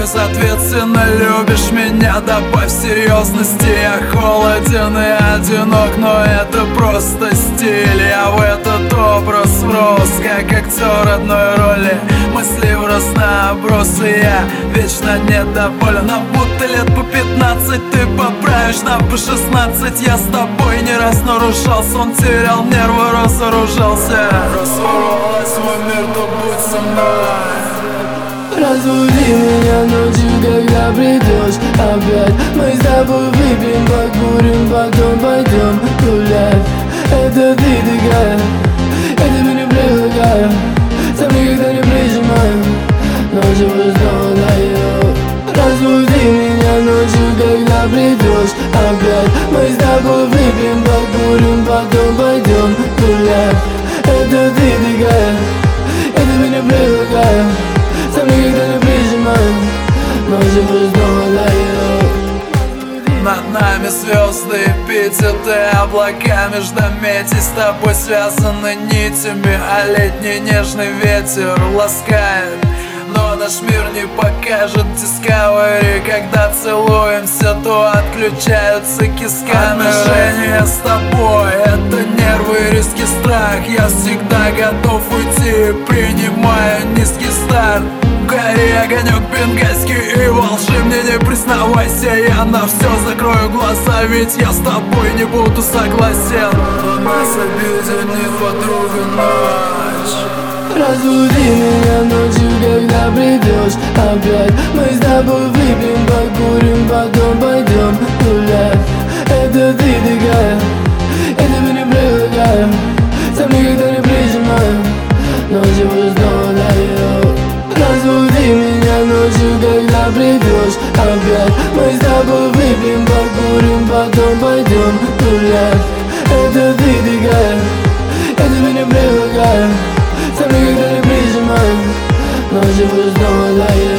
безответственно любишь меня. Добавь серьезности, я холоден и одинок, но это просто стиль. Я в этот образ врос, как актер одной роли. Мысли в разнообросы, я вечно недоволен. Нам будто лет по 15, ты поправишь нам по 16. Я с тобой не раз нарушался, он терял нервы, разоружался. Разворвалась мой мир, то будь со мной. Разбуди меня ночью, когда придешь опять. Мы с тобой выпьем, покурим, потом пойдем гулять. Это ты такая, я тебя не предлагаю, сам никогда не прижимаю, ночью снова даю. Разбуди меня ночью, когда придешь опять. Мы с тобой выпьем, покурим, потом пойдем гулять. Это ты такая, я тебя не предлагаю, сам никогда не прижимаю, ночью снова даю. Над нами звезды, эпитеты, облака между метей. С тобой связаны нитями, а летний нежный ветер ласкает. Но наш мир не покажет Discovery. Когда целуемся, то отключаются кисканы. Отношения с тобой — это нервы, риски, страх. Я всегда готов уйти, принимая низкий старт. Гори огонек бенгальский и во лжи мне не признавайся. Я на все закрою глаза, ведь я с тобой не буду согласен. Нас объединит подруга ночь. Разбуди меня ночью, когда придешь опять. Мы с тобой выпьем, покурим, потом пойдем гулять. Это ты такая, я тебя не предлагаю, сам никогда не прижимаю, ночью снова даю. Разбуди меня ночью, когда придешь опять. Мы с тобой выпьем, покурим, потом пойдем гулять. Это ты такая, я тебя не предлагаю, сам никогда не прижимаю, ночью снова даю.